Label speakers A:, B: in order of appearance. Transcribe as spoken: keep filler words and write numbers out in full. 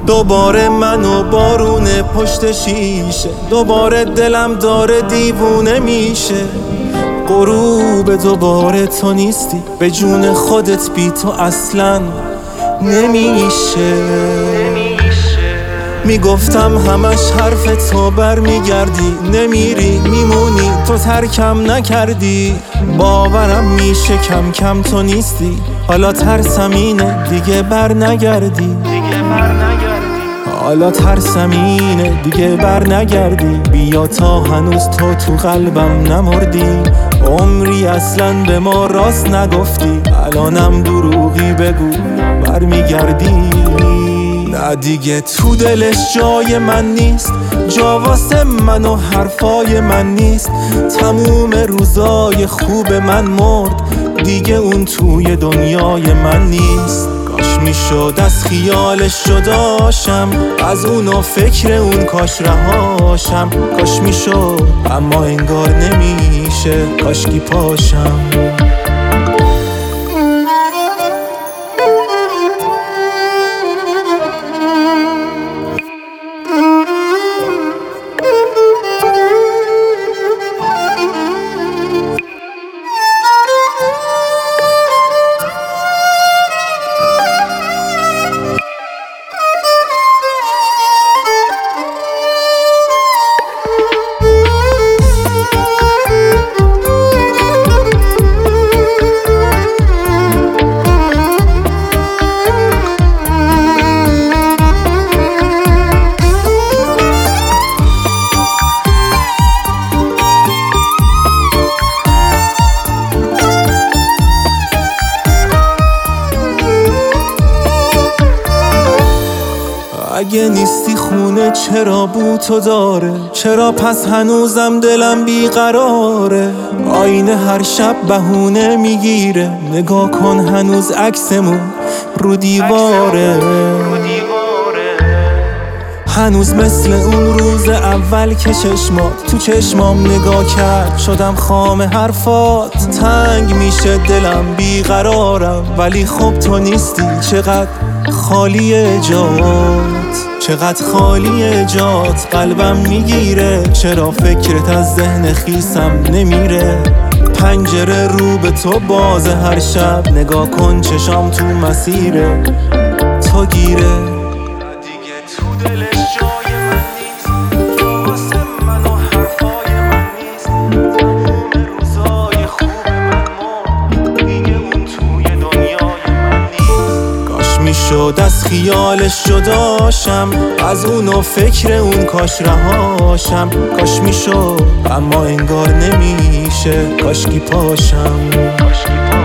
A: دوباره من و بارون پشت شیشه، دوباره دلم داره دیوونه میشه. غروب دوباره تو نیستی، به جون خودت بی تو اصلا نمیشه. میگفتم همش حرف تو بر میگردی، نمیری میمونی تو ترکم نکردی. باورم میشه کم کم تو نیستی، حالا ترسم اینه دیگه بر نگردی. حالا ترسم اینه دیگه بر نگردی. بیا تا هنوز تو تو قلبم نمردی. عمری اصلا به ما راست نگفتی، الانم دروغی بگو بر میگردی. نه دیگه تو دلش جای من نیست، جا واسه من و حرفای من نیست. تموم روزای خوب من مرد، دیگه اون توی دنیای من نیست. کاش میشد از خیالش جداشم، از اون و فکر اون کاش رهاشم. کاش میشد اما انگار نمیشه، کاشکی پاشم. اگه نیستی خونه چرا بو تو داره؟ چرا پس هنوزم دلم بیقراره؟ آینه هر شب بهونه میگیره، نگاه کن هنوز عکسمون رو دیواره. هنوز مثل اون روز اول که چشمات تو چشمام نگاه کرد، شدم خام حرفات. تنگ میشه دلم بیقرارم، ولی خب تو نیستی. چقدر خالیه جات، چقدر خالیه جات. قلبم میگیره، چرا فکرت از ذهن خیسم نمیره؟ پنجره رو به تو بازه هر شب، نگاه کن چشام تو مسیره تو گیره. میشد از خیالش جداشم، از اون و فکر اون کاش رهاشم. کاش میشد اما انگار نمیشه، کاشکی پاشم.